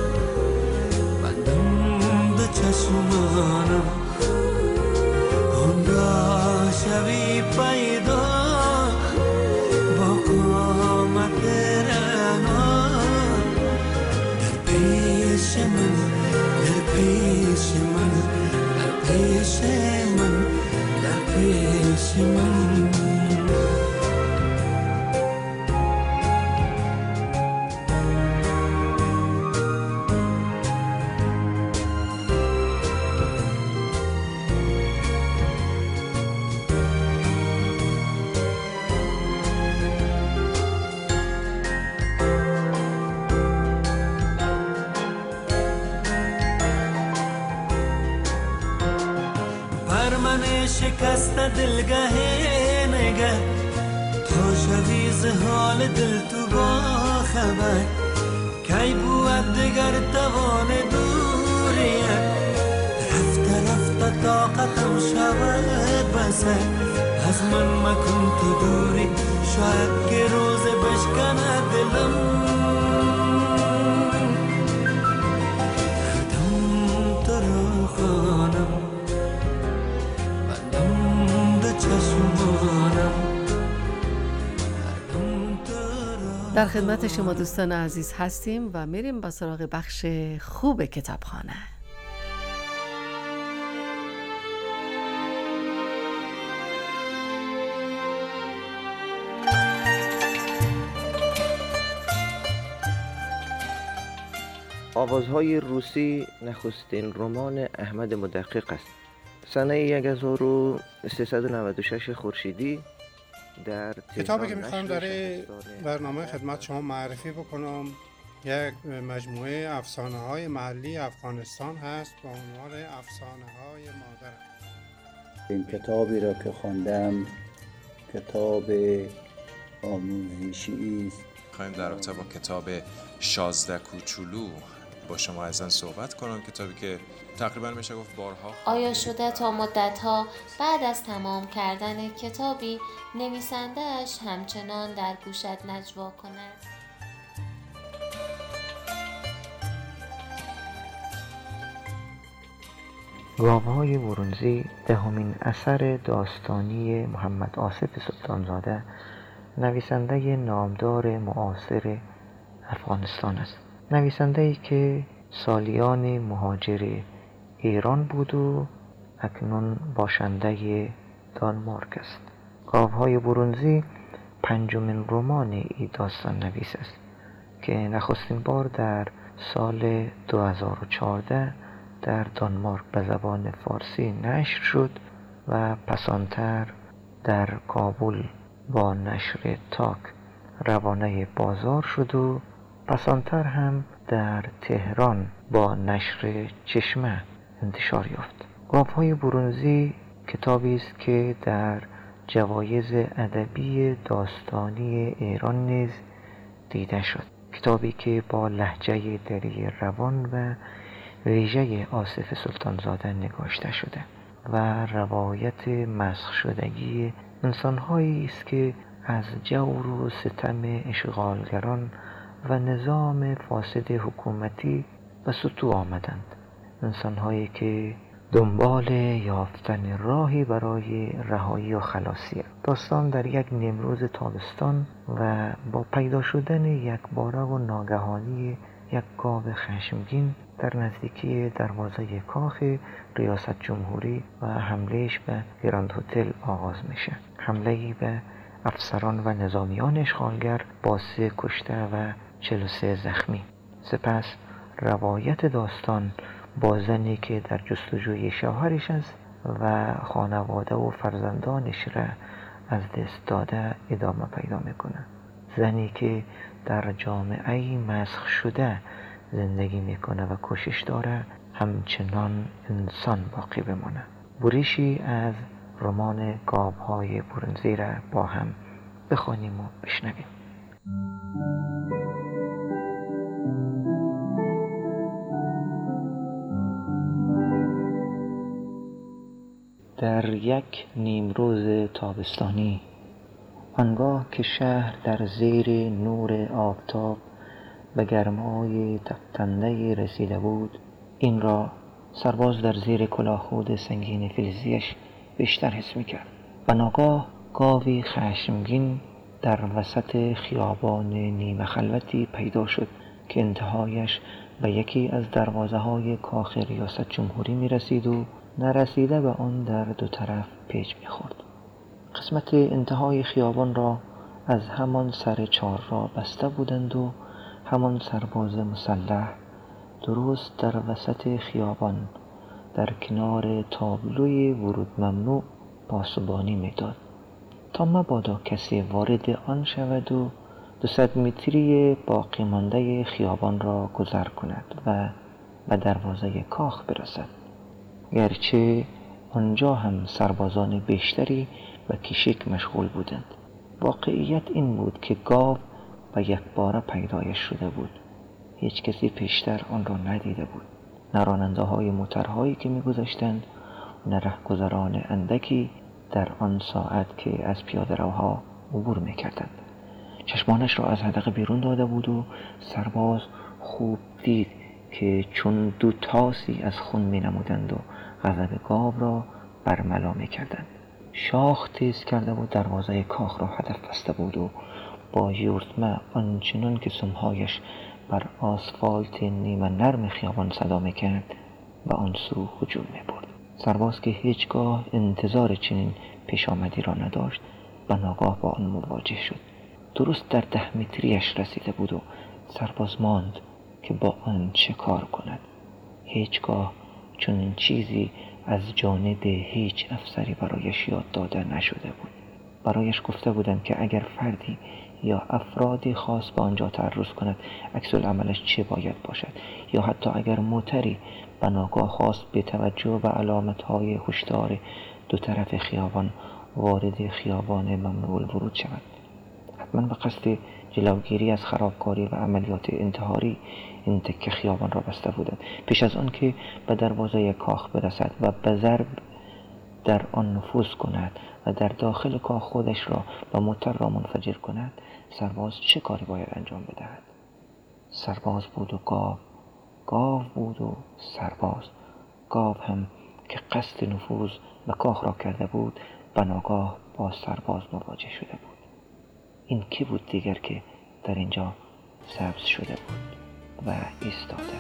بندم دو چشمانم آنگاه شوی پیدا با قامت رعنا در پیش من، در پیش من، در پیش من، در پیش من. شکست دلگه نگه تا شوی ز حال دل تو با خبر، کی بود دگر توان دوریت، رفته رفته طاقتم شود بسر، از من مکن تو دوری شاید که روز بشکنه دلم. هر دم تو رو خوانم در خدمت شما دوستان عزیز هستیم و میریم با سراغ بخش خوب کتابخانه. آوازهای روسی نخستین رمان احمد مدقق است. سنه هزار و سیصد و نود و شش خورشیدی در کتابی که میخوام در برنامه خدمت شما معرفی بکنم یک مجموعه افسانه های محلی افغانستان هست با عنوان افسانه های مادر. این کتابی را که خواندم کتاب آموزشی است. خواهیم در رابطه با کتاب شازده کوچولو با شما ازن صحبت کنم، کتابی که تقریبا میشه گفت بارها آیا شده تا مدتها بعد از تمام کردن کتابی نویسنده‌اش همچنان در گوشت نجوا کند؟ گاوهای برنزی دهمین اثر داستانی محمد آصف سلطانزاده، نویسنده نامدار معاصر افغانستان است. نویسنده‌ای که سالیان مهاجر ایران بود و اکنون باشنده دانمارک است. گاوهای برنزی پنجمین رمان ای داستان نویس است که نخستین بار در سال دو هزار و چهارده در دانمارک به زبان فارسی نشر شد و پسانتر در کابل با نشر تاک روانه بازار شد و پسانتر هم در تهران با نشر چشمه انتشار یافت. گاوهای برنزی کتابی است که در جوایز ادبی داستانی ایران نیز دیده شد. کتابی که با لهجه دری روان و ویژه آصف سلطانزاده نگاشته شده و روایت مسخ شدگی انسان‌هایی است که از جور و ستم اشغالگران و نظام فاسد حکومتی به سطوح آمدند. انسان‌هایی که دنبال یافتن راهی برای رهایی و خلاصی. داستان در یک نیمروز تابستان و با پیدا شدن یک باره و ناگهانی یک گاو خشمگین در نزدیکی دروازه کاخ ریاست جمهوری و حملهش به گراند هتل آغاز میشه. حمله‌ای به افسران و نظامیان اشغالگر با سه کشته و چهل و سه زخمی. سپس روایت داستان با زنی که در جستجوی شوهرش است و خانواده و فرزندانش را از دست داده ادامه پیدا میکنه. زنی که در جامعه مسخ شده زندگی میکنه و کوشش داره همچنان انسان باقی بمونه. بریشی از رمان گاوهای برنزی را با هم بخوانیم و بشنویم. در یک نیمروز تابستانی، آنگاه که شهر در زیر نور آفتاب به گرمای تپنده رسیده بود، این را سرباز در زیر کلاهخود سنگین فلزیش بیشتر حس می‌کرد. و ناگاه گاوی خشمگین در وسط خیابان نیمه خلوتی پیدا شد که انتهایش به یکی از دروازه های کاخ ریاست جمهوری می رسید و نرسیده به آن در دو طرف پیچ می خورد. قسمت انتهای خیابان را از همان سر چهار راه بسته بودند و همان سرباز مسلح درست در وسط خیابان در کنار تابلوی ورود ممنوع پاسبانی میداد تا مبادا کسی وارد آن شود و دوصد متری باقی مانده خیابان را گذر کند و به دروازه کاخ برسد. گرچه آنجا هم سربازان بیشتری به کشیک مشغول بودند. واقعیت این بود که گاو به یک باره پیدایش شده بود. هیچ کسی پیشتر آن را ندیده بود. نه راننده های موترهایی که می گذشتند، نه رهگذران اندکی در آن ساعت که از پیاده روها عبور می کردند. چشمانش را از حدقه بیرون داده بود و سرباز خوب دید که چون دو تاسی از خون می نمودند و غضب گاو را برملا می کردند. شاخ تیز کرده و دروازه کاخ را هدف بسته بود و با یورتمه آنچنان که سمهایش بر آسفالت نیمه نرم خیابان صدا می کرد و آن سو هجوم می برد. سرباز که هیچگاه انتظار چنین پیش آمدی را نداشت و ناگاه با آن مواجه شد. درست در ده متریش رسیده بود و سرباز ماند که با آن چه کار کند. هیچگاه چنین چیزی از جانب هیچ افسری برایش یاد داده نشده بود. برایش گفته بودند که اگر فردی یا افرادی خاص به آنجا تعرض کند عکس العملش چه باید باشد، یا حتی اگر موتری به ناگاه خواست به توجه به علامت‌های هشدار دو طرف خیابان وارد خیابان ممنوع الورود شود. حتما به قصد جلوگیری از خرابکاری و عملیات انتحاری این تکه خیابان را بسته بودند. پیش از آن که به دروازه کاخ برسد و به ضرب در آن نفوذ کند و در داخل کاخ خودش را و موتر را منفجر کند، سرباز چه کاری باید انجام بدهد؟ سرباز بود و گاو، گاو بود و سرباز. گاو هم که قصد نفوذ به کاخ را کرده بود، به ناگاه با سرباز مواجه شده بود. این کی بود دیگر که در اینجا سبز شده بود و ایستاده؟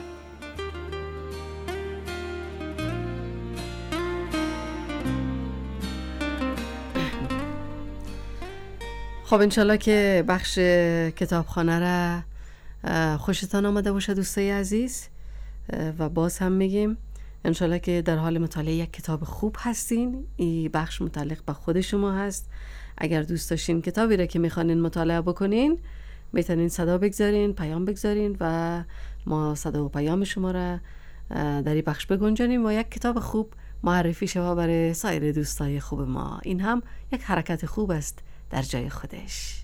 خب انشالله که بخش کتابخانه را خوشتان آمده باشه دوستای عزیز، و باز هم میگیم انشالله که در حال مطالعه یک کتاب خوب هستین. این بخش متعلق به خود شما هست. اگر دوست داشتین کتابی را که میخوانین مطالعه بکنین، میتونین صدا بگذارین، پیام بگذارین و ما صدا و پیام شما را در این بخش بگنجانیم و یک کتاب خوب معرفی شود برای سایر دوستای خوب ما. این هم یک حرکت خوب است در جای خودش.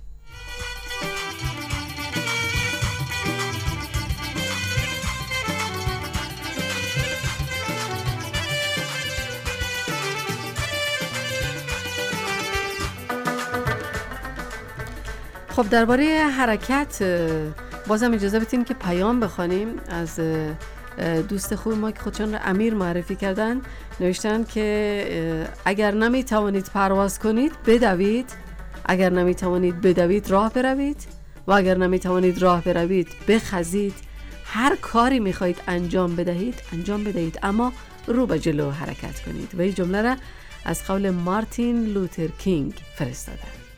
خب درباره حرکت بازم اجازه بدین که پیام بخوانیم از دوست خوب ما که خودشان را امیر معرفی کردن. نوشتن که اگر نمی توانید پرواز کنید بدوید، اگر نمی توانید بدوید راه بروید، و اگر نمی توانید راه بروید بخزید. هر کاری می خواهید انجام بدهید انجام بدهید، اما رو به جلو حرکت کنید. و این جمله را از قول مارتین لوتر کینگ فرستادن.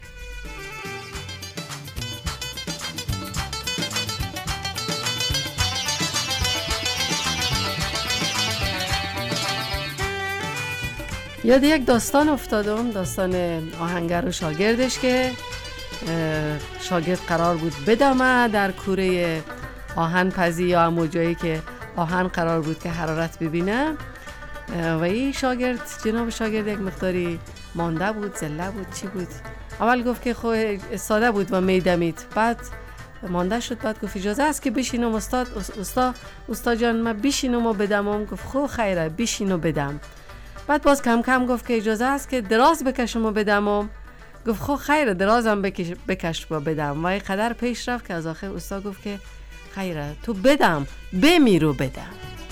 یاد یک داستان افتادم، داستان آهنگر و شاگردش که شاگرد قرار بود بدمه در کوره آهن پزی یا همون جایی که آهن قرار بود که حرارت ببینه، و این شاگرد جناب شاگرد یک مقداری مانده بود، زله بود، چی بود. اول گفت که خود ساده بود و میدمید، بعد مانده شد، بعد گفت اجازه است که بشینم استاد استاد استاد جان من بشینم و بدمم. گفت خب خیره بشین و بدم. بعد باز کم کم گفت که اجازه است که دراز بکشم و بدمم. گفت خب خیره درازم بکش بکش و بدم. و اینقدر پیش رفت که از آخر استاد گفت که خیره تو بدم بمیرو بدم.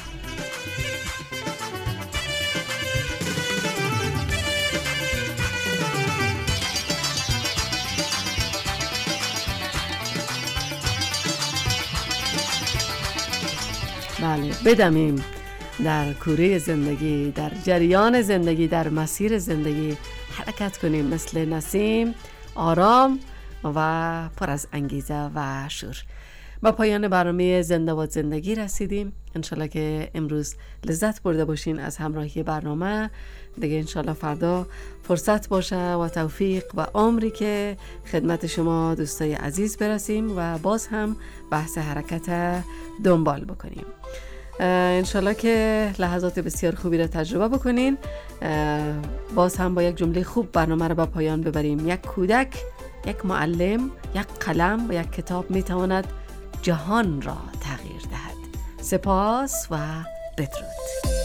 بله بدمیم در کوره زندگی، در جریان زندگی، در مسیر زندگی حرکت کنیم مثل نسیم آرام و پر از انگیزه و شور. با پایان برنامه زنده باد زندگی رسیدیم. انشالله که امروز لذت برده باشین از همراهی برنامه. دیگه انشالله فردا فرصت باشه و توفیق و عمری که خدمت شما دوستای عزیز برسیم و باز هم بحث حرکت دنبال بکنیم. انشالله که لحظات بسیار خوبی را تجربه بکنین. باز هم با یک جمله خوب برنامه را به پایان ببریم. یک کودک، یک معلم، یک قلم و یک کتاب میتواند جهان را تغییر دهد. سپاس و بدرود.